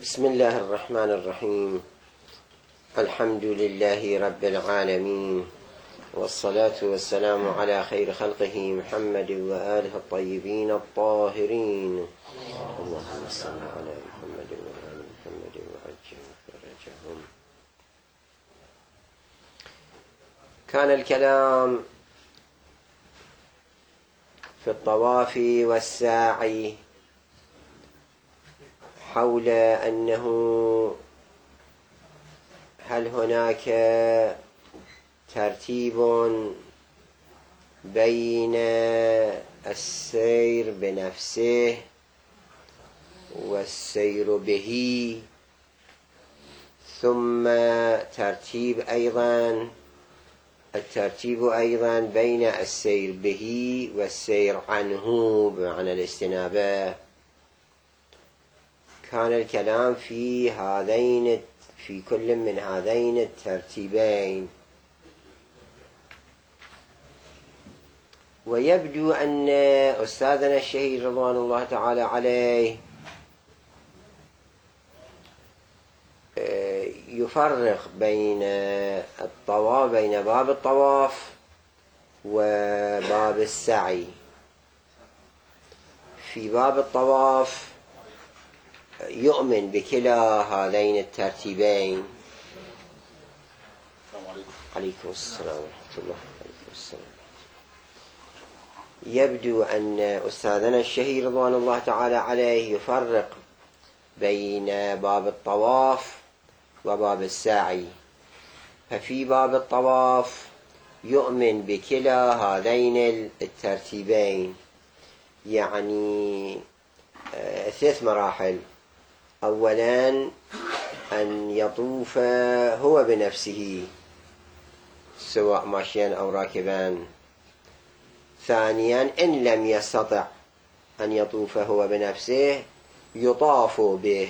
بسم الله الرحمن الرحيم. الحمد لله رب العالمين، والصلاة والسلام على خير خلقه محمد وآله الطيبين الطاهرين. اللهم صل على محمد وآل محمد وعجل فرجهم. كان الكلام في الطواف والسعي حول أنه هل هناك ترتيب بين السير بنفسه والسير به، ثم الترتيب أيضا بين السير به والسير عنه بمعنى الاستنابة. كان الكلام في كل من هذين الترتيبين، ويبدو أن أستاذنا الشهيد رضوان الله تعالى عليه يفرق بين باب الطواف وباب السعي. في باب الطواف يؤمن بكلا هذين الترتيبين. عليكم السلام ورحمة الله. عليكم السلام. يبدو أن أستاذنا الشهيد رضوان الله تعالى عليه يفرق بين باب الطواف وباب السعي. ففي باب الطواف يؤمن بكلا هذين الترتيبين، يعني 3 مراحل. أولا أن يطوف هو بنفسه سواء ماشيا أو راكبا. ثانيا إن لم يستطع أن يطوف هو بنفسه يطاف به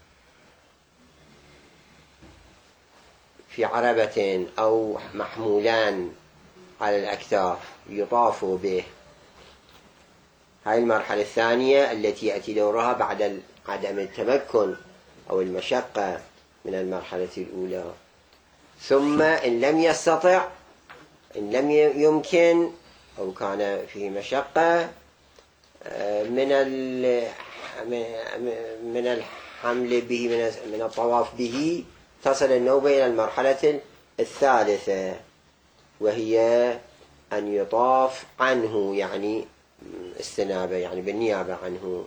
في عربة أو محمولان على الأكتاف، يطاف به. هاي المرحلة الثانية التي يأتي دورها بعد عدم التمكن أو المشقة من المرحلة الأولى. ثم إن لم يستطع، إن لم يمكن أو كان فيه مشقة من الحمل به، من الطواف به، تصل النوبة إلى المرحلة الثالثة، وهي أن يطاف عنه، يعني استنابة، يعني بالنيابة عنه.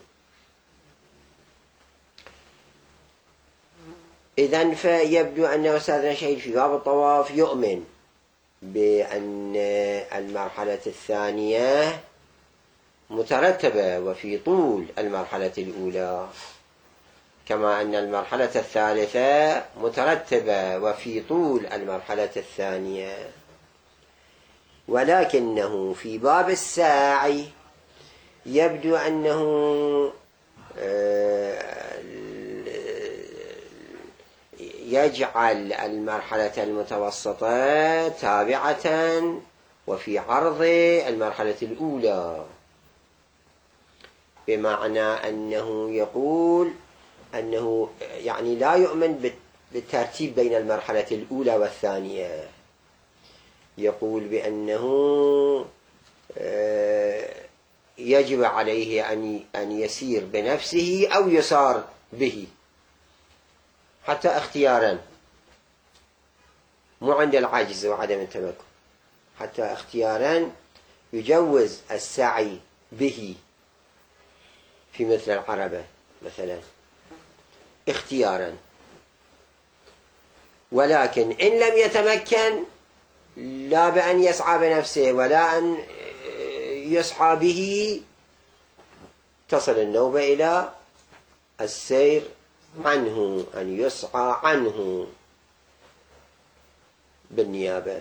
إذن فيبدو أن أستاذنا الشهيد في باب الطواف يؤمن بأن المرحلة الثانية مترتبة وفي طول المرحلة الأولى، كما أن المرحلة الثالثة مترتبة وفي طول المرحلة الثانية. ولكنه في باب السعي يبدو أنه يجعل المرحلة المتوسطة تابعة وفي عرض المرحلة الأولى، بمعنى أنه يقول أنه يعني لا يؤمن بالترتيب بين المرحلة الأولى والثانية. يقول بأنه يجب عليه أن يسير بنفسه أو يسار به، حتى اختيارا، مو عند العجز وعدم التمكن، حتى اختيارا يجوز السعي به في مثل العربة مثلا اختيارا. ولكن إن لم يتمكن، لا بأن يسعى بنفسه ولا أن يسعى به، تصل النوبة إلى السير عنه، أن يسعى عنه بالنيابة.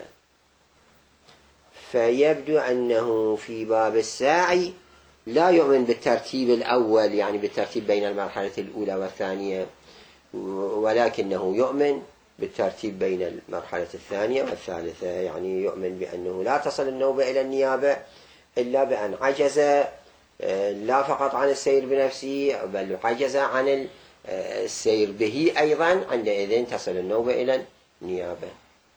فيبدو أنه في باب السعي لا يؤمن بالترتيب الأول، يعني بالترتيب بين المرحلة الأولى والثانية، ولكنه يؤمن بالترتيب بين المرحلة الثانية والثالثة، يعني يؤمن بأنه لا تصل النوبة إلى النيابة إلا بأن عجز لا فقط عن السير بنفسه، بل عجز عن السير به أيضا عندئذ تصل النوبة إلى النيابة.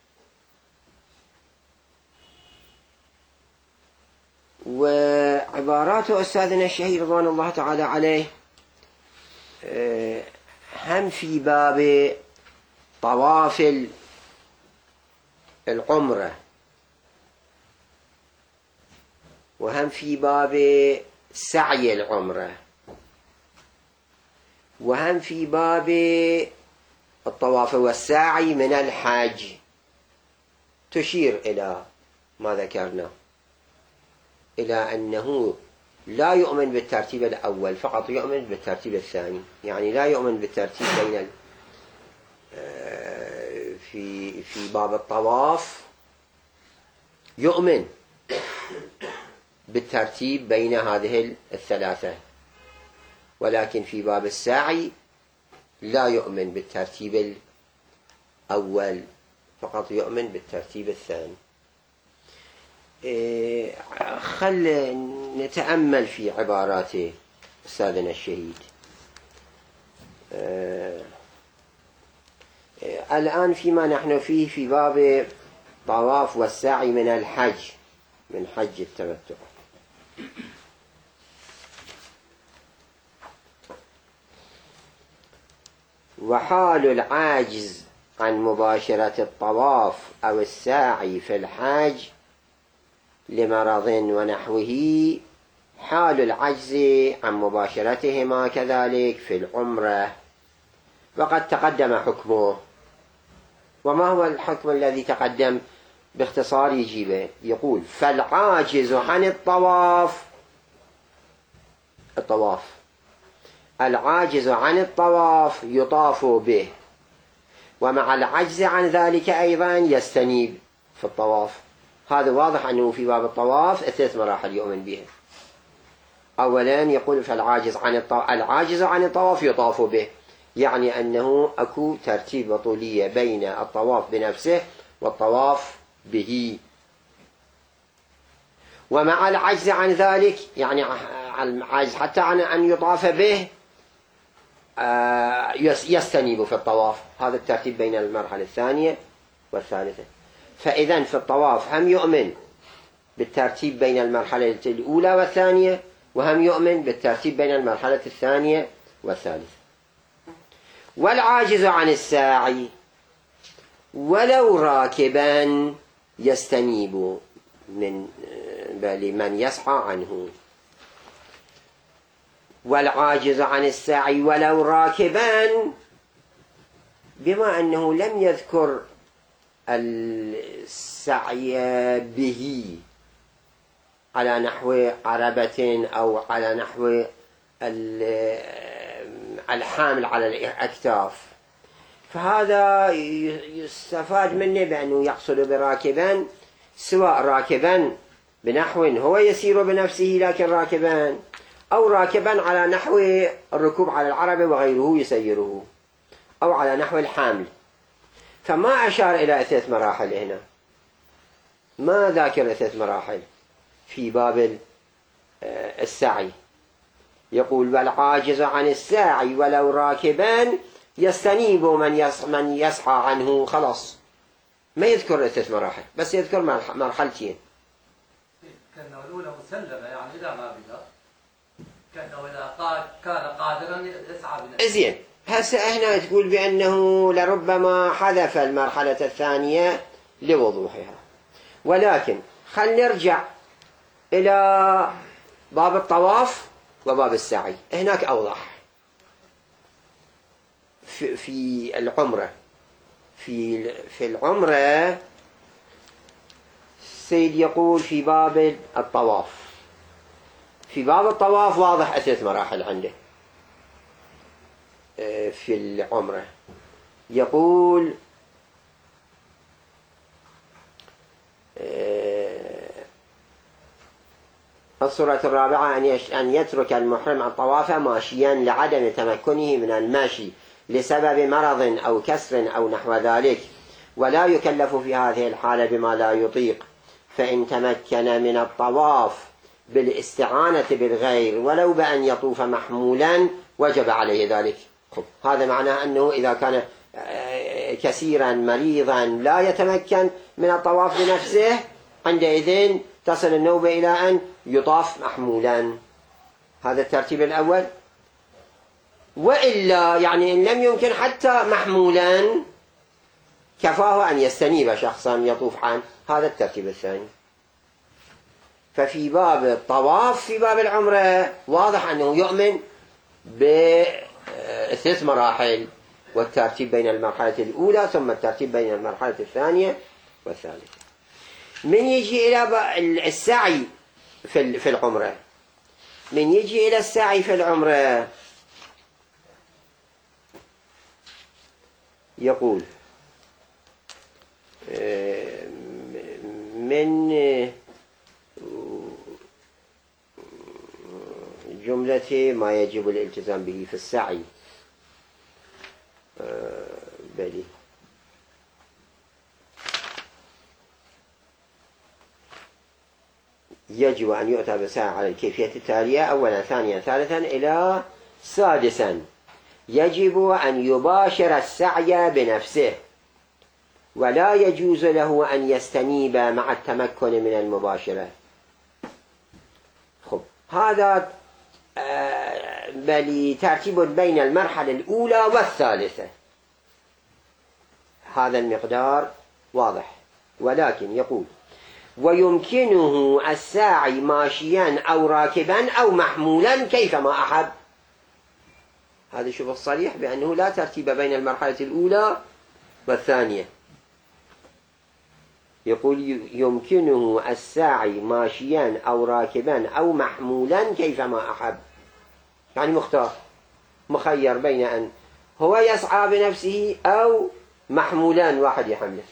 وعبارات أستاذنا الشهير رضوان الله تعالى عليه هم في باب طواف العمرة، وهم في باب سعي العمرة، وهم في باب الطواف والسعي من الحج، تشير إلى ما ذكرنا، إلى أنه لا يؤمن بالترتيب الأول فقط، يؤمن بالترتيب الثاني. يعني لا يؤمن بالترتيب بين في باب الطواف يؤمن بالترتيب بين هذه الثلاثة، ولكن في باب السعي لا يؤمن بالترتيب الأول فقط، يؤمن بالترتيب الثاني. خل نتأمل في عبارات أستاذنا الشهيد. الآن فيما نحن فيه في باب طواف والسعي من الحج، من حج التمتع. وحال العاجز عن مباشرة الطواف أو السعي في الحج لمرض ونحوه حال العجز عن مباشرتهما كذلك في العمرة، وقد تقدم حكمه. وما هو الحكم الذي تقدم؟ باختصار يجيبه، يقول: فالعاجز عن الطواف، العاجز عن الطواف يطاف به، ومع العجز عن ذلك أيضا يستنيب في الطواف. هذا واضح أنه في باب الطواف 3 مراحل يؤمن بها. أولا يقول فالعاجز عن الطواف، العاجز عن الطواف يطاف به، يعني أنه أكو ترتيب وطولية بين الطواف بنفسه والطواف به. ومع العجز عن ذلك، يعني العجز حتى عن أن يطاف به يستنيب في الطواف. هذا الترتيب بين المرحلة الثانية والثالثة. فإذن في الطواف هم يؤمن بالترتيب بين المرحلة الأولى والثانية، وهم يؤمن بالترتيب بين المرحلة الثانية والثالثة. والعاجز عن الساعي ولو راكبا يستنيب من يسعى عنه. والعاجز عن السعي ولو راكبا، بما أنه لم يذكر السعي به على نحو عربة أو على نحو الحامل على الأكتاف، فهذا يستفاد منه بأنه يقصد براكبا سواء راكبا بنحو هو يسير بنفسه لكن راكبا، أو راكبا على نحو الركوب على العربة وغيره يسيره، أو على نحو الحامل. فما أشار إلى 3 مراحل هنا، ما ذاكر 3 مراحل في باب السعي. يقول: والعاجز عن السعي ولو راكبا يستنيب من يسعى عنه. خلاص ما يذكر 3 مراحل، بس يذكر مرحلتين. كأنه الأولى مسلمة، يعني إذا ما بدا كأنه إذا كان قادرا يسعى بنفسه. زين، هسه هنا تقول بأنه لربما حذف المرحلة الثانية لوضوحها، ولكن خل نرجع إلى باب الطواف وباب السعي. هناك أوضح في العمرة. في العمرة السيد يقول في باب الطواف، في باب الطواف واضح 3 مراحل عنده. في العمرة يقول: الصورة الرابعة أن يترك المحرم الطواف ماشيا لعدم تمكنه من المشي لسبب مرض أو كسر أو نحو ذلك، ولا يكلف في هذه الحالة بما لا يطيق، فإن تمكن من الطواف بالاستعانة بالغير ولو بأن يطوف محمولا وجب عليه ذلك. هذا معناه أنه إذا كان كثيرا مريضا لا يتمكن من الطواف بنفسه، عندئذ تصل النوبة إلى أن يطاف محمولا. هذا الترتيب الأول. وإلا يعني إن لم يمكن حتى محمولا كفاه أن يستنيب شخصا يطوف عنه. هذا الترتيب الثاني. ففي باب الطواف في باب العمرة واضح أنه يؤمن ب3 مراحل، والترتيب بين المرحلة الأولى ثم الترتيب بين المرحلة الثانية والثالثة. من يجي إلى السعي في العمرة، من يجي إلى السعي في العمرة يقول من جملة ما يجب الالتزام به في السعي بلي يجب أن يؤتى بالسعي على الكيفية التالية: أولا، ثانيا، ثالثا، إلى سادسا. يجب أن يباشر السعي بنفسه، ولا يجوز له أن يستنيب مع التمكن من المباشرة. هذا بل ترتيب بين المرحلة الأولى والثالثة. هذا المقدار واضح. ولكن يقول: ويمكنه الساعي ماشيا أو راكبا أو محمولا كيفما أحب. هذا شوف الصريح بأنه لا ترتيب بين المرحلة الأولى والثانية. يقول: يمكنه الساعي ماشيا أو راكبا أو محمولا كيفما أحب، يعني مختار، مخير بين أن هو يسعى بنفسه أو محمولان واحد يحمله.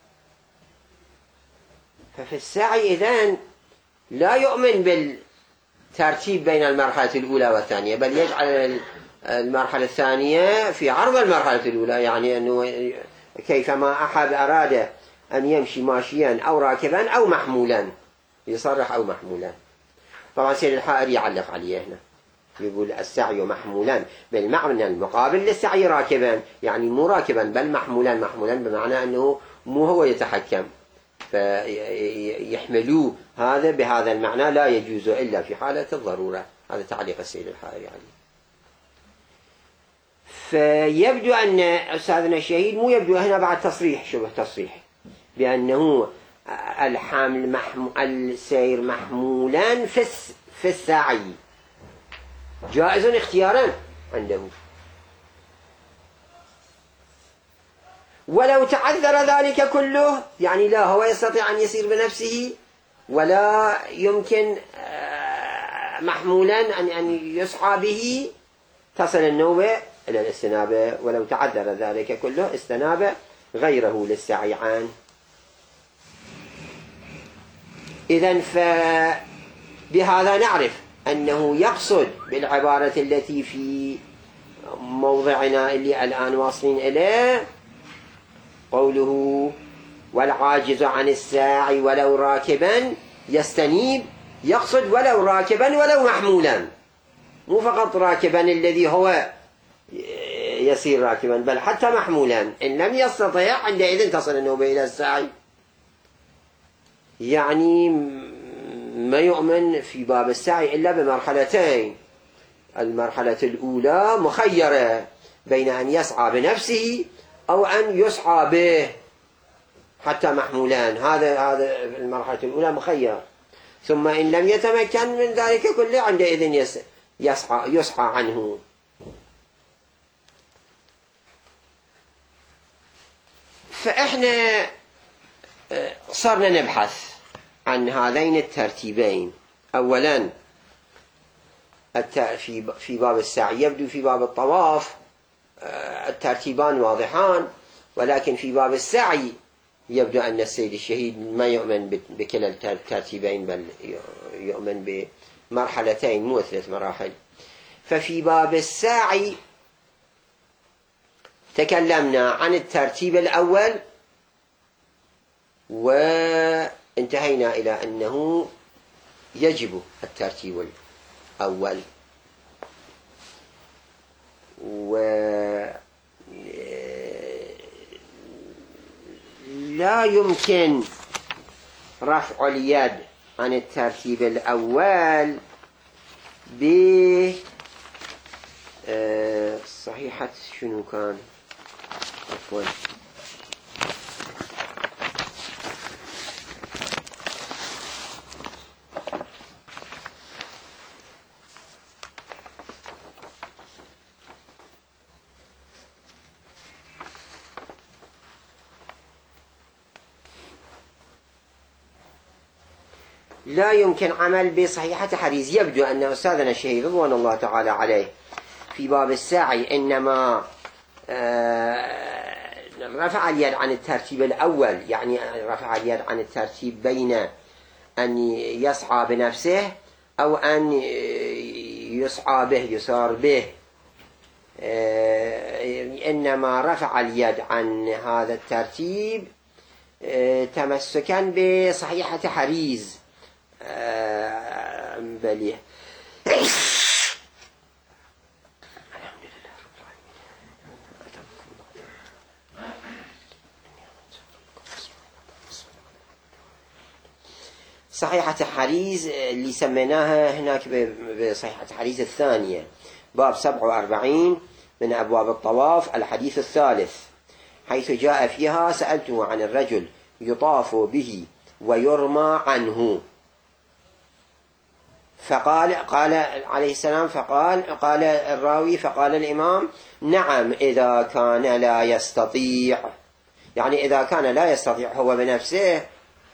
ففي السعي إذن لا يؤمن بالترتيب بين المرحلة الأولى والثانية، بل يجعل المرحلة الثانية في عرض المرحلة الأولى، يعني أنه كيفما أحب أراد أن يمشي ماشيا أو راكبا أو محمولا، يصرح أو محمولا. طبعا سيد الحائري يعلق عليه هنا، يقول: السعي محمولا بالمعنى المقابل للسعي راكبا، يعني مو راكبا بل محمولا. محمولا بمعنى أنه مو هو يتحكم، فيحملوه. هذا بهذا المعنى لا يجوز إلا في حالة الضرورة. هذا تعليق السيد الحائري عليه. فيبدو أن أستاذنا الشهيد مو يبدو هنا بعد تصريح، شبه تصريح، بأنه السير محمولا في السعي جائز اختيارا عنده، ولو تعذر ذلك كله، يعني لا هو يستطيع أن يسير بنفسه ولا يمكن محمولا أن يسعى به، تصل النوبة إلى الاستنابة. ولو تعذر ذلك كله استناب غيره للسعي عنه. إذن فبهذا نعرف أنه يقصد بالعبارة التي في موضعنا اللي الآن واصلين إليه قوله: والعاجز عن الساعي ولو راكبا يستنيب، يقصد ولو راكبا ولو محمولا، مو فقط راكبا الذي هو يسير راكبا، بل حتى محمولا. إن لم يستطيع عندئذ تصل النوبة إلى الساعي. يعني ما يؤمن في باب السعي إلا بمرحلتين: المرحلة الأولى مخيرة بين أن يسعى بنفسه أو أن يسعى به حتى محمولان. هذا المرحلة الأولى مخير. ثم إن لم يتمكن من ذلك كله عندئذ يسعى عنه. فإحنا صرنا نبحث عن هذين الترتيبين. أولا في باب السعي، يبدو في باب الطواف الترتيبان واضحان، ولكن في باب السعي يبدو أن السيد الشهيد ما يؤمن بكلا الترتيبين، بل يؤمن بمرحلتين مو 3 مراحل. ففي باب السعي تكلمنا عن الترتيب الأول وانتهينا إلى أنه يجب الترتيب الأول، ولا يمكن رفع اليد عن الترتيب الأول صحيحة شنو كان عفوا لا يمكن عمل بصحيحة حديث. يبدو أن أستاذنا الشهيد رضوان الله تعالى عليه في باب الساعي إنما رفع اليد عن الترتيب الأول، يعني رفع اليد عن الترتيب بين أن يسعى بنفسه أو أن يسعى به يسار به، إنما رفع اليد عن هذا الترتيب تمسكا بصحيحة حريز. بليه صحيحة حريز اللي سميناها هناك بصحيحة حريز الثانية، باب 47 من أبواب الطواف، الحديث الثالث، حيث جاء فيها: سألته عن الرجل يطاف به ويرمى عنه، فقال عليه السلام قال الراوي فقال الإمام: نعم إذا كان لا يستطيع، يعني إذا كان لا يستطيع هو بنفسه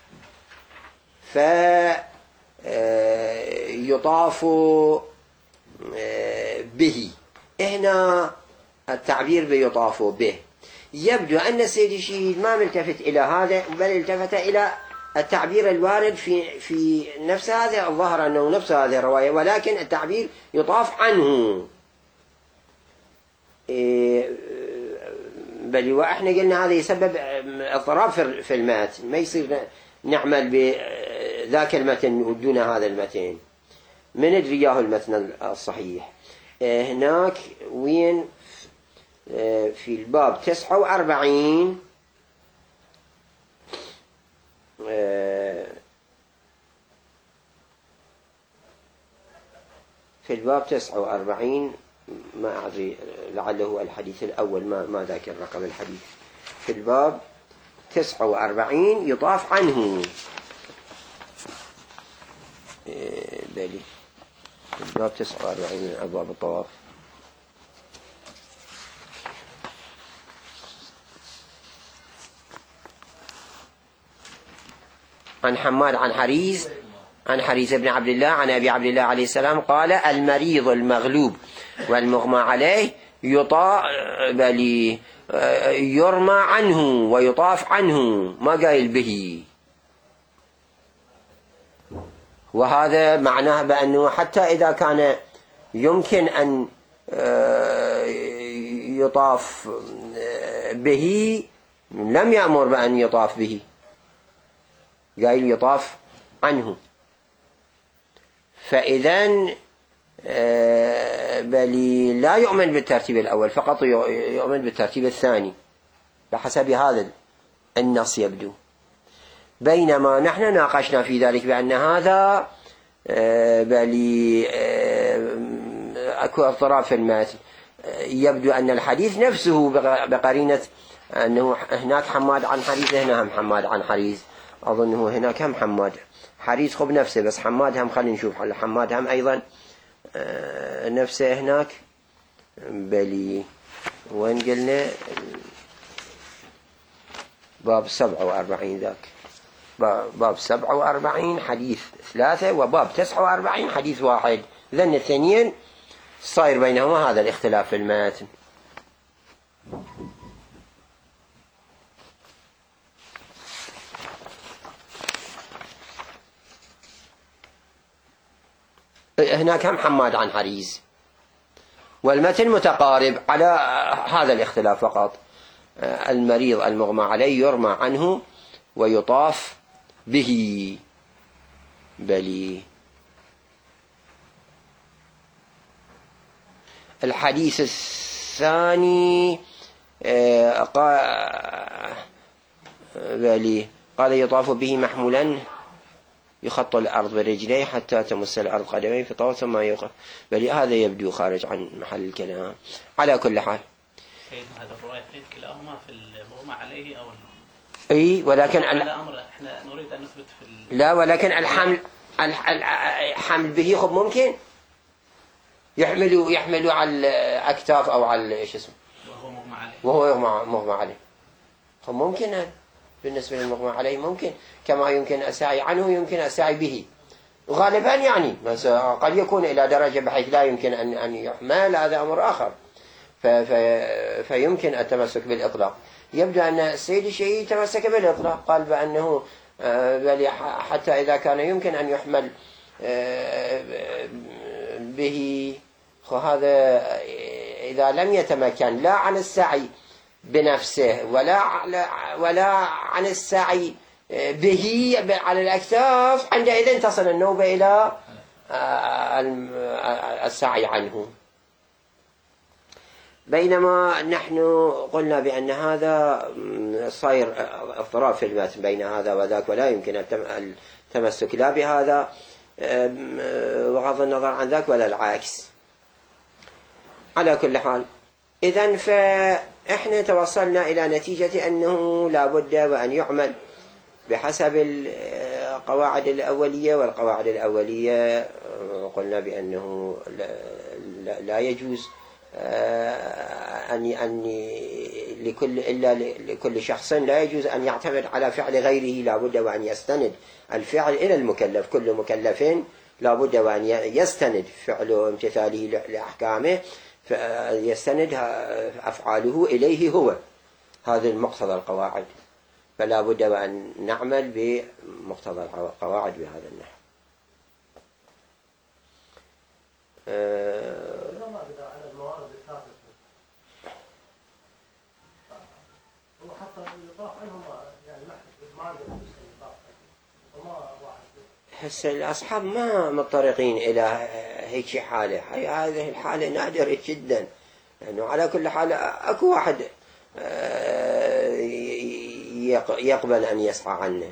فيطاف به. هنا التعبير بيطاف به يبدو أن السيد الشهيد ما ملتفت إلى هذا، بل التفت إلى التعبير الوارد في نفس هذا، الظاهر أنه نفس هذه الرواية، ولكن التعبير يطاف عنه. بل وإحنا قلنا هذا يسبب اضطراب في المتن، ما يصير نعمل بذاك المتن ودون هذا المتن، من ندري إياه المتن الصحيح. هناك وين في الباب 49 في الباب 49 ما أدري لعله الحديث الأول، ما ذاكر رقم الحديث. في الباب 49 يطاف عنه. بلي في الباب 49 من أبواب الطواف. عن حماد عن حريز بن عبد الله عن أبي عبد الله عليه السلام قال: المريض المغلوب والمغمى عليه يرمى عنه ويطاف عنه، ما قايل به. وهذا معناه بأنه حتى إذا كان يمكن أن يطاف به لم يأمر بأن يطاف به، قايل يطاف عنه. فإذن بل لا يؤمن بالترتيب الأول، فقط يؤمن بالترتيب الثاني بحسب هذا النص يبدو. بينما نحن ناقشنا في ذلك بأن هذا أكو اضطراب في المتن. يبدو أن الحديث نفسه بقرينة أنه هناك حماد عن حريز، هنا هم حماد عن حريز، أظنه هناك هم حماد حريز خب نفسه، بس حماد هم خلينا نشوف حماد هم أيضا نفسه هناك. بلي وين قلنا باب 47 ذاك، باب 47 حديث 3، وباب 49 حديث 1. ذن الثانيين صاير بينهما هذا الاختلاف في المتن. هناك هم حماد عن حريز، والمتن متقارب على هذا الاختلاف فقط. المريض المغمى عليه يرمى عنه ويطاف به. بلي الحديث الثاني قال يطاف به محمولا يخط الأرض برجليه حتى تمس الأرض قدميه في طواف ثم يوقف. بل هذا يبدو خارج عن محل الكلام. على كل حال سيدنا هذا الرواية في كلاهما في المغمى عليه أو اي، ولكن على أمر احنا نريد أن نثبت في لا، ولكن الحمل به خب ممكن يحملوا على الأكتاف أو على ايش اسمه وهو مغمى عليه خب ممكن هذا. بالنسبة للمغمى عليه ممكن، كما يمكن السعي عنه يمكن السعي به غالبا، يعني بس قد يكون إلى درجة بحيث لا يمكن أن يحمل، هذا أمر آخر. فيمكن التمسك بالإطلاق. يبدو أن السيد الشيعي تمسك بالإطلاق، قال بأنه بل حتى إذا كان يمكن أن يحمل به، هذا إذا لم يتمكن لا عن السعي بنفسه ولا عن السعي به على الأكتاف، عندئذ تصل النوبة إلى السعي عنه. بينما نحن قلنا بأن هذا صاير اضطراب في المتن بين هذا وذاك، ولا يمكن التمسك لا بهذا بغض النظر عن ذاك ولا العكس. على كل حال، إذن فإحنا توصلنا إلى نتيجة أنه لا بد وأن يعمل بحسب القواعد الأولية، والقواعد الأولية قلنا بأنه لا يجوز لكل شخص لا يجوز أن يعتمد على فعل غيره، لا بد وأن يستند الفعل إلى المكلف. كل مكلف لا بد وأن يستند فعله امتثاله لأحكامه، يستند أفعاله إليه هو. هذا المقتضى القواعد، فلا بد وأن نعمل بمقتضى القواعد بهذا النحو. هسه الأصحاب ما مضطرقين إلى هيك حالة، هذه الحالة نادرة جدا، لأنه على كل حال أكو واحد يقبل أن يسعى عنه.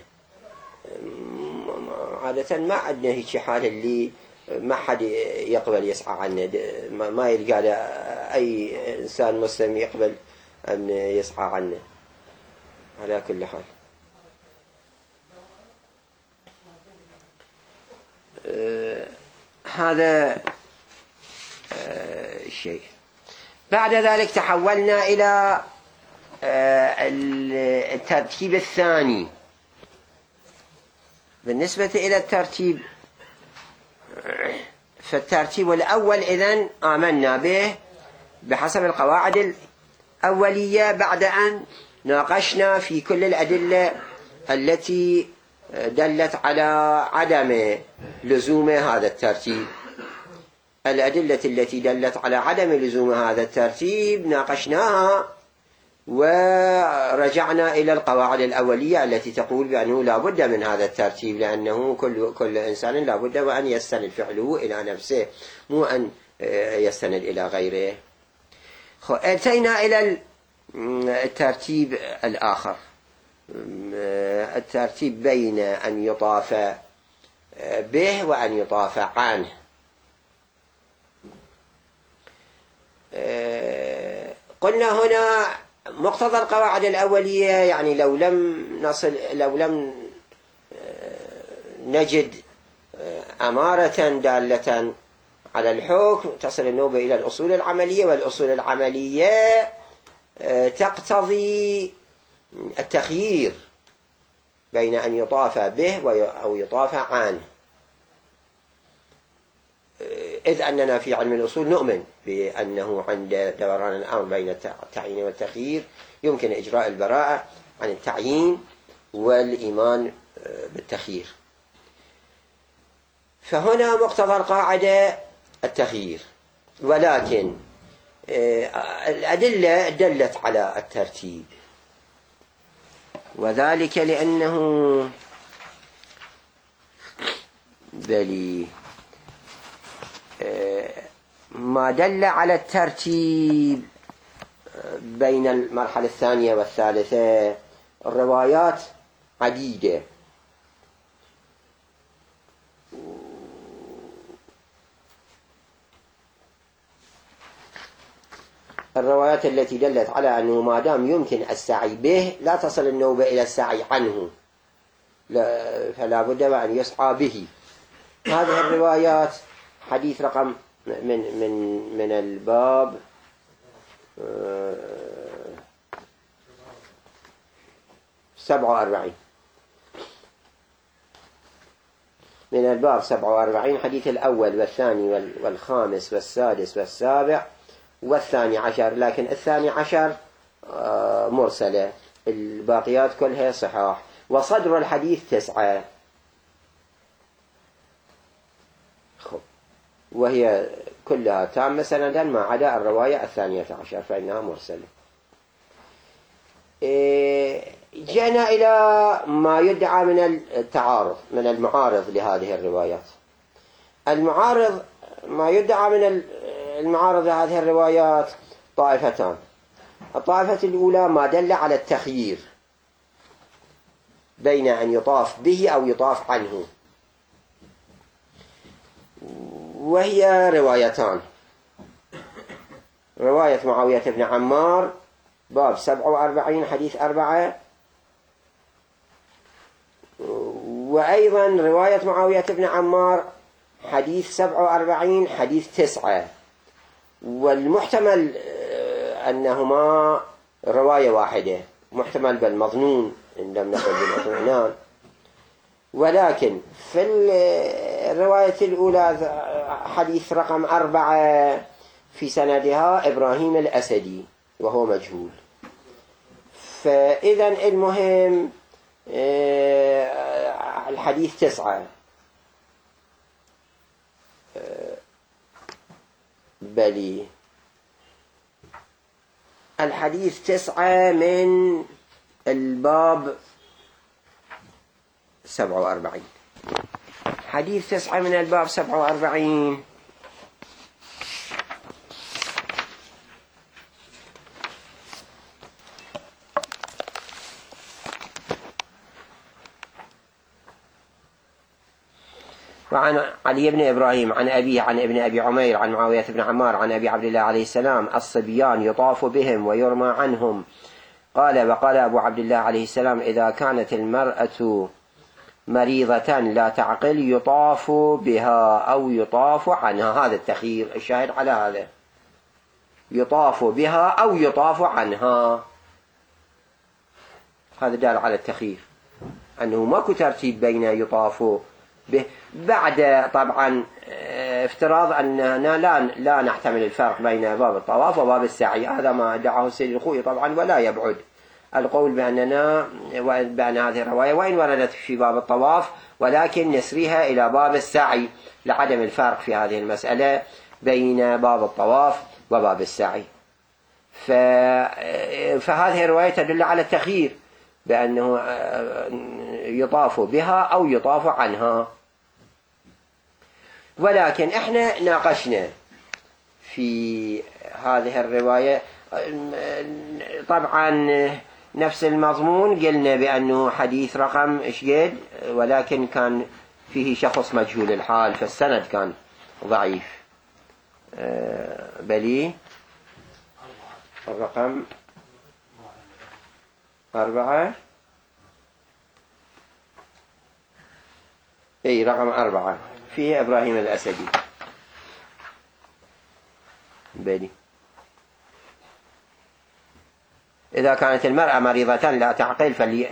عادة ما عندنا هيك حالة اللي ما حد يقبل يسعى عنه، ما يلقى له أي إنسان مسلم يقبل أن يسعى عنه. على كل حال هذا الشيء. بعد ذلك تحولنا إلى الترتيب الثاني. بالنسبة إلى الترتيب، فالترتيب الأول إذن آمنا به بحسب القواعد الأولية، بعد أن ناقشنا في كل الأدلة التي دلت على عدم لزوم هذا الترتيب. الأدلة التي دلت على عدم لزوم هذا الترتيب ناقشناها، ورجعنا إلى القواعد الأولية التي تقول بأنه لا بد من هذا الترتيب، لأنه كل إنسان لا بد وأن يستند فعله إلى نفسه، مو أن يستند إلى غيره. أتينا إلى الترتيب الآخر، الترتيب بين أن يطاف به وأن يطاف عنه. قلنا هنا مقتضى القواعد الأولية، يعني لو لم نجد أمارة دالة على الحكم تصل النوبة إلى الأصول العملية، والأصول العملية تقتضي التخيير بين أن يطاف به أو يطاف عنه، إذ أننا في علم الأصول نؤمن بأنه عند دوران الأمر بين التعيين والتخيير يمكن إجراء البراءة عن التعيين والإيمان بالتخيير. فهنا مقتضى القاعدة التخيير، ولكن الأدلة دلت على الترتيب، وذلك لأنه ما دل على الترتيب بين المرحلة الثانية والثالثة الروايات عديدة. الروايات التي دلت على أنه ما دام يمكن السعي به لا تصل النوبة إلى السعي عنه، فلا بد أن يسعى به. هذه الروايات حديث رقم من الباب 47، من الباب 47 حديث الأول والثاني والخامس والسادس والسابع والثاني عشر، لكن الثاني عشر مرسلة، الباقيات كلها صحاح. وصدر الحديث 9، وهي كلها تامة سندا ما عدا الرواية 12 فإنها مرسلة. جئنا إلى ما يدعى من التعارض، من المعارض لهذه الروايات. ما يدعى من المعارض لهذه الروايات طائفتان. الطائفة الأولى ما دل على التخيير بين أن يطاف به أو يطاف عنه، وهي روايتان: رواية معاوية بن عمار باب 47 حديث 4، وأيضا رواية معاوية بن عمار حديث 47 حديث 9. والمحتمل أنهما رواية واحدة، محتمل بالمظنون إن لم نقل بالاطمئنان. ولكن في الرواية الأولى حديث رقم 4 في سندها إبراهيم الأسدي وهو مجهول. فإذا المهم الحديث 9 بلي الحديث 9 من الباب 47، حديث 9 من الباب 47. وعن علي بن إبراهيم عن أبيه عن ابن أبي عمير عن معاوية بن عمار عن أبي عبد الله عليه السلام: الصبيان يطاف بهم ويرمى عنهم. قال: وقال أبو عبد الله عليه السلام: إذا كانت المرأة مريضة لا تعقل يطاف بها أو يطاف عنها. هذا التخيير، الشاهد على هذا: يطاف بها أو يطاف عنها. هذا دال على التخيير، أنه ماكو ترتيب بين يطاف به. بعد طبعا افتراض أننا لا نحتمل الفرق بين باب الطواف وباب السعي، هذا ما دعاه السيد الخوئي طبعا، ولا يبعد القول بأن هذه الرواية وإن وردت في باب الطواف ولكن نسريها إلى باب السعي لعدم الفرق في هذه المسألة بين باب الطواف وباب السعي. فهذه الرواية تدل على التخيير بأنه يطاف بها أو يطاف عنها. ولكن احنا ناقشنا في هذه الرواية طبعا نفس المضمون، قلنا بأنه حديث رقم إشجد، ولكن كان فيه شخص مجهول الحال فالسند كان ضعيف. بلي الرقم 4، أي رقم 4 فيه إبراهيم الأسدي. بلي إذا كانت المرأة مريضة لا تعقل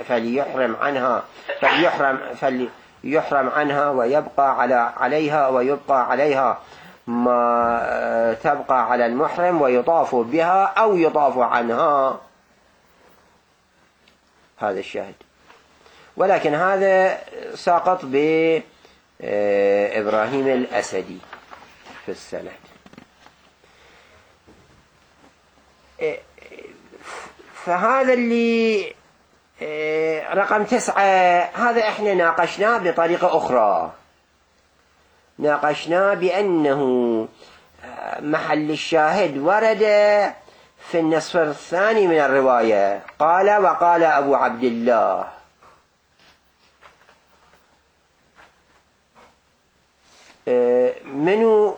فليحرم عنها ويبقى عليها ما تبقى على المحرم ويطاف بها أو يطاف عنها. هذا الشاهد. ولكن هذا ساقط بإبراهيم الأسدي في السند. فهذا اللي رقم 9 هذا احنا ناقشناه بطريقة أخرى، ناقشناه بأنه محل الشاهد ورد في النصف الثاني من الرواية قال وقال أبو عبد الله. منو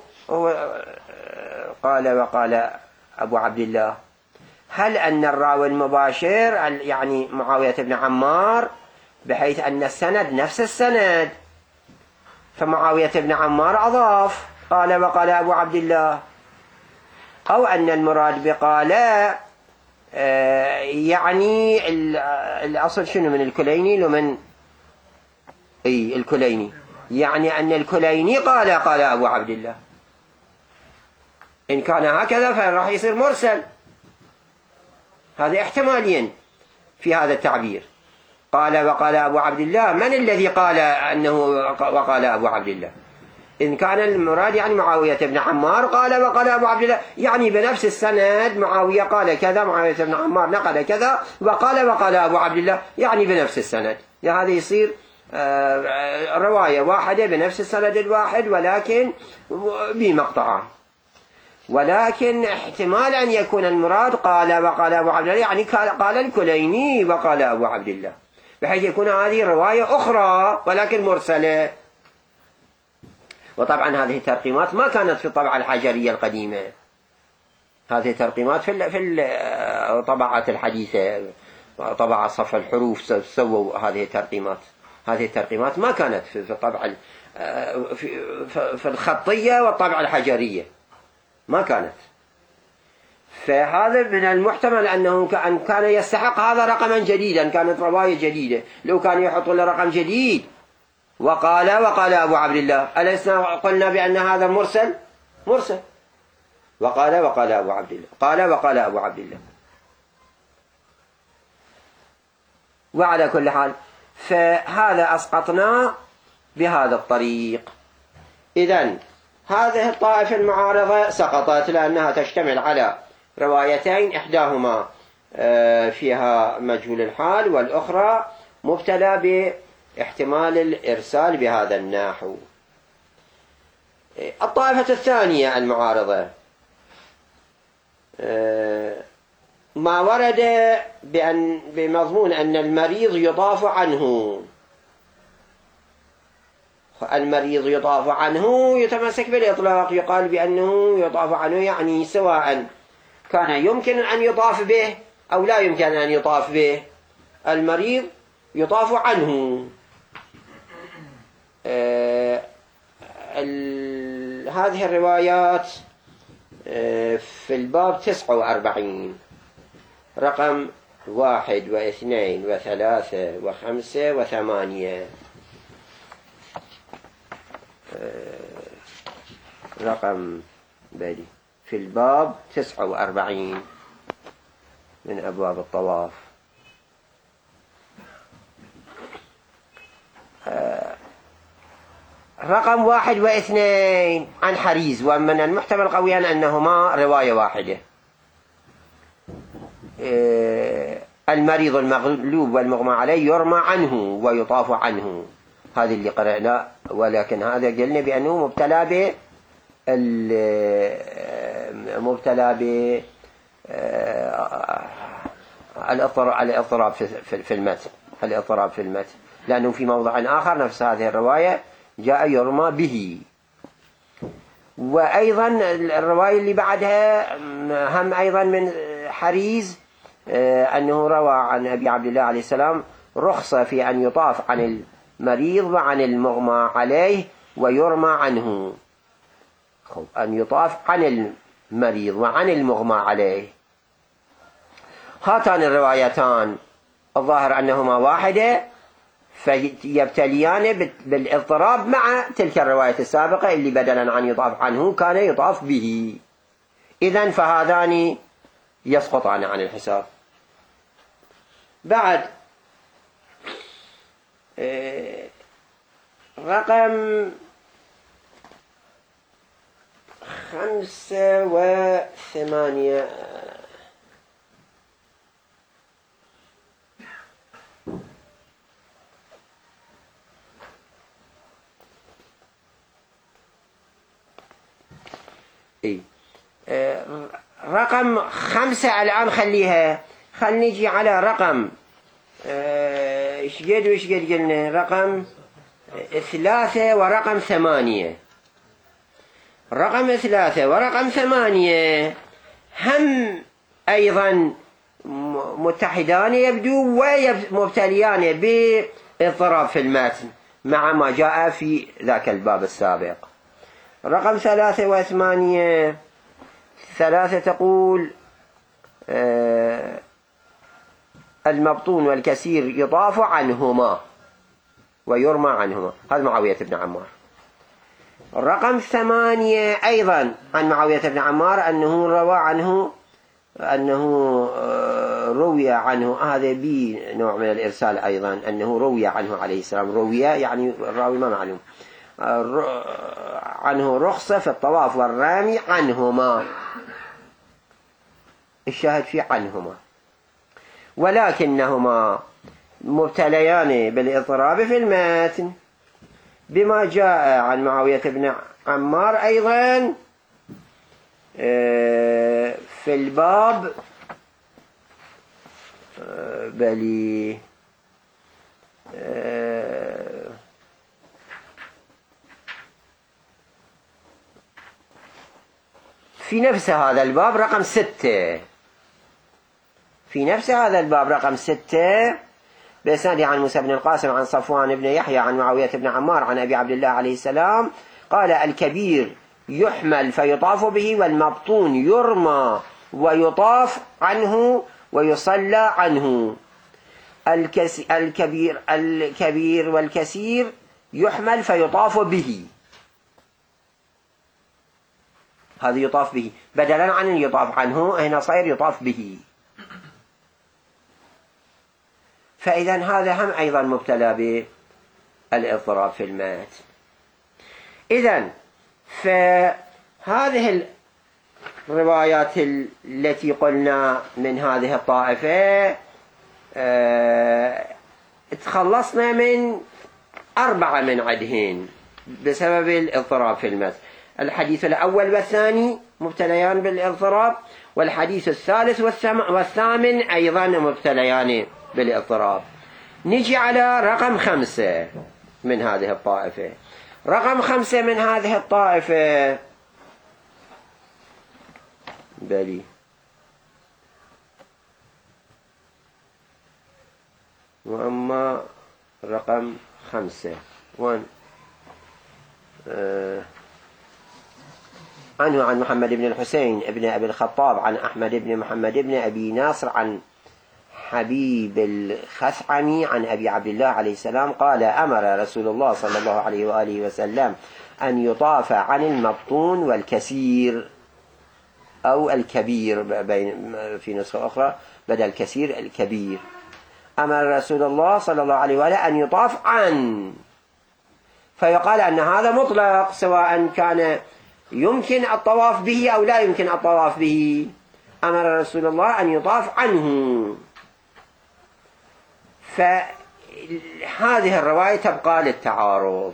قال وقال أبو عبد الله؟ هل أن الراوي المباشر يعني معاوية بن عمار، بحيث أن السند نفس السند، فمعاوية بن عمار أضاف قال وقال أبو عبد الله، أو أن المراد بقال يعني الأصل شنو من الكليني لمن الكليني، يعني أن الكليني قال أبو عبد الله. إن كان هكذا فراح يصير مرسل. هذا احتمالين في هذا التعبير، قال وقال أبو عبد الله. من الذي قال أنه وقال أبو عبد الله؟ إن كان المراد يعني معاوية بن عمار قال وقال أبو عبد الله، يعني بنفس السند معاوية قال كذا، معاوية بن عمار نقل كذا، وقال أبو عبد الله، يعني بنفس السند. هذا يصير رواية واحدة بنفس السند الواحد ولكن بمقطعان. ولكن احتمال أن يكون المراد قال وقال أبو عبد الله، يعني قال الكليني وقال أبو عبد الله، بحيث يكون هذه رواية أخرى ولكن مرسلة. وطبعا هذه الترقيمات ما كانت في الطبعة الحجرية القديمة، هذه الترقيمات في الطبعات الحديثة، طبعة صف الحروف سووا هذه الترقيمات. هذه الترقيمات ما كانت في الطبعة في الخطية والطبعة الحجرية، ما كانت. فهذا من المحتمل أنه كان يستحق هذا رقما جديدا، كانت رواية جديدة. لو كان يحط له رقم جديد وقال أبو عبد الله، ألسنا قلنا بأن هذا مرسل؟ وقال أبو عبد الله، وقال أبو عبد الله. وعلى كل حال فهذا أسقطناه بهذا الطريق. إذن هذه الطائفة المعارضة سقطت لأنها تشتمل على روايتين، إحداهما فيها مجهول الحال والأخرى مبتلى باحتمال الإرسال بهذا النحو. الطائفة الثانية المعارضة ما ورد بمضمون أن المريض يضاف عنه. المريض يضاف عنه يتمسك بالإطلاق، يقال بأنه يضاف عنه، يعني سواء كان يمكن أن يضاف به أو لا يمكن أن يضاف به، المريض يضاف عنه. هذه الروايات في الباب 49 رقم 1 و2 و3 و5 و8. رقم بالي في الباب 49 من أبواب الطواف. رقم 1 و2 عن حريز، ومن المحتمل قويا أنهما رواية واحدة. المريض المغلوب والمغمى عليه يرمى عنه ويطاف عنه، هذه اللي قرأنا. ولكن هذا قلنا بأنه مبتلى ب الاضطراب في المتن، الاضطراب في المتن، لأنه في موضع آخر نفس هذه الرواية جاء يرمى به. وأيضا الرواية اللي بعدها هم أيضا من حريز أنه روى عن أبي عبد الله عليه السلام رخصة في أن يطاف عن المريض وعن المغمى عليه ويرمى عنه. أن يطاف عن المريض وعن المغمى عليه. هاتان الروايتان الظاهر أنهما واحدة، فيبتليان بالاضطراب مع تلك الرواية السابقة اللي بدلا عن يطاف عنه كان يطاف به. إذن فهذان يسقطان عن الحساب. بعد رقم 5 و8 رقم 5 الآن خليها، خل نجي على رقم ايش قد وش قد قلنا، رقم 3 ورقم 8. رقم 3 ورقم 8 هم أيضا متحدان يبدو ومبتليان باضطراب في المتن مع ما جاء في ذاك الباب السابق. رقم 3 و8، 3 تقول المبطون والكسير يضاف عنهما ويرمى عنهما، هذا معاوية بن عمار. رقم 8 أيضا عن معاوية بن عمار أنه روى عنه، أنه روي عنه، هذا بي نوع من الإرسال أيضا، أنه روي عنه عليه السلام، روي يعني الراوي ما معلوم، عنه رخصة في الطواف والرامي عنهما، الشاهد في عنهما، ولكنهما مبتليان بالاضطراب في المتن بما جاء عن معاوية بن عمار أيضا في الباب بلي في نفس هذا الباب رقم 6، في نفس هذا الباب رقم 6 بإسناد عن موسى بن القاسم عن صفوان بن يحيى عن معاوية بن عمار عن أبي عبد الله عليه السلام قال الكبير يحمل فيطاف به والمبطون يرمى ويطاف عنه ويصلى عنه. الكبير والكسير يحمل فيطاف به، هذا يطاف به بدلا عن يطاف عنه، هنا صاير يطاف به. فإذا هذا هم أيضا مبتلى بالاضطراب في المتن. إذن فهذه الروايات التي قلنا من هذه الطائفة تخلصنا من 4 من عدهن بسبب الاضطراب في المتن. الحديث الأول والثاني مبتليان بالاضطراب، والحديث الثالث والثامن أيضا مبتليان بالاضطراب. نجي على رقم 5 من هذه الطائفة. رقم 5 من هذه الطائفة بلي وأما رقم 5 عنه عن محمد بن الحسين ابن أبي الخطاب عن أحمد بن محمد بن أبي ناصر عن حبيب الخثعمي عن أبي عبد الله عليه السلام قال أمر رسول الله صلى الله عليه وآله وسلم أن يطاف عن المبطون والكسير أو الكبير، في نسخة أخرى بدل الكسير الكبير. أمر رسول الله صلى الله عليه وآله أن يطاف عن، فيقال أن هذا مطلق سواء كان يمكن الطواف به أو لا يمكن الطواف به. أمر رسول الله أن يطاف عنه. فهذه الرواية تبقى للتعارض،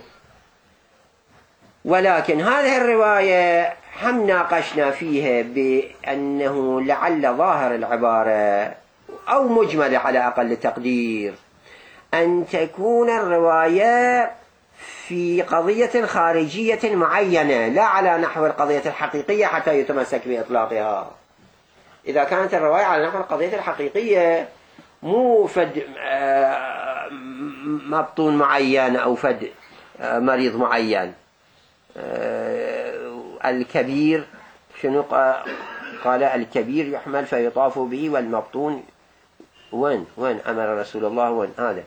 ولكن هذه الرواية هم ناقشنا فيها بأنه لعل ظاهر العبارة أو مجمل على أقل تقدير أن تكون الرواية في قضية خارجية معينة لا على نحو القضية الحقيقية حتى يتمسك بإطلاقها. إذا كانت الرواية على نحو القضية الحقيقية مو فد مبطون معين أو فد مريض معين، الكبير شنو قال الكبير يحمل فيطاف به والمبطون وين أمر رسول الله وين هذا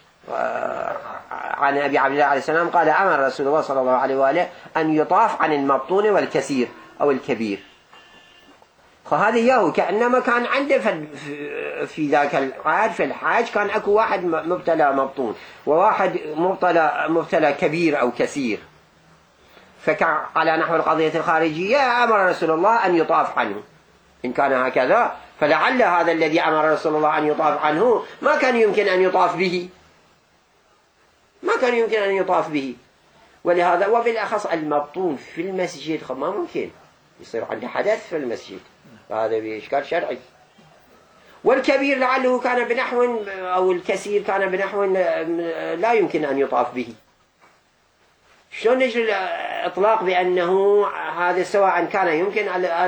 عن أبي عبد الله عليه السلام قال أمر رسول الله صلى الله عليه وآله أن يطاف عن المبطون والكسير أو الكبير. فهذا ياهو كأنما كان عنده في ذاك العهد في الحاج كان أكو واحد مبتلى مبطون وواحد مبتلى كبير أو كسير، فعلى نحو القضية الخارجية أمر رسول الله أن يطاف عنه. إن كان هكذا فلعل هذا الذي أمر رسول الله أن يطاف عنه ما كان يمكن أن يطاف به، ما كان يمكن أن يطاف به. ولهذا وبالأخص المبطون في المسجد ما ممكن يصير عنده حدث في المسجد، فهذا بإشكال شرعي. والكبير لعله كان بنحو أو الكثير كان بنحو لا يمكن أن يطاف به. شلون نجري الإطلاق بأنه هذا سواء كان يمكن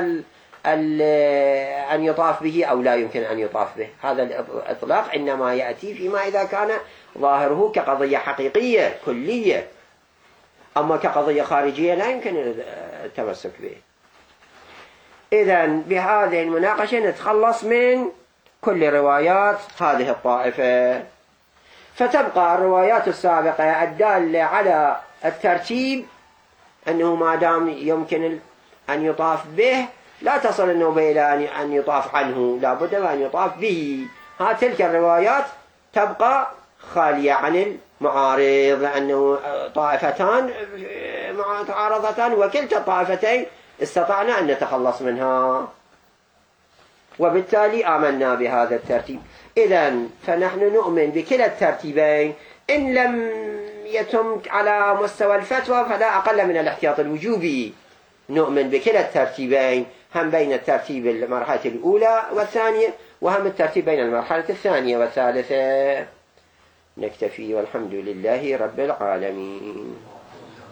أن يطاف به أو لا يمكن أن يطاف به؟ هذا الإطلاق إنما يأتي فيما إذا كان ظاهره كقضية حقيقية كلية، أما كقضية خارجية لا يمكن التمسك به. إذن بهذه المناقشة نتخلص من كل روايات هذه الطائفة، فتبقى الروايات السابقة الدالة على الترتيب أنه ما دام يمكن أن يطاف به لا تصل النوبة إلى أن يطاف عنه، لا بد أن يطاف به. تلك الروايات تبقى خالية عن المعارض، لأنه طائفتان متعارضتان وكلتا الطائفتين استطعنا أن نتخلص منها، وبالتالي آمنا بهذا الترتيب. إذن فنحن نؤمن بكلا الترتيبين، إن لم يتم على مستوى الفتوى فلا أقل من الاحتياط الوجوبي. نؤمن بكلا الترتيبين، هم بين الترتيب المرحلة الأولى والثانية، وهم الترتيب بين المرحلة الثانية والثالثة. نكتفي والحمد لله رب العالمين.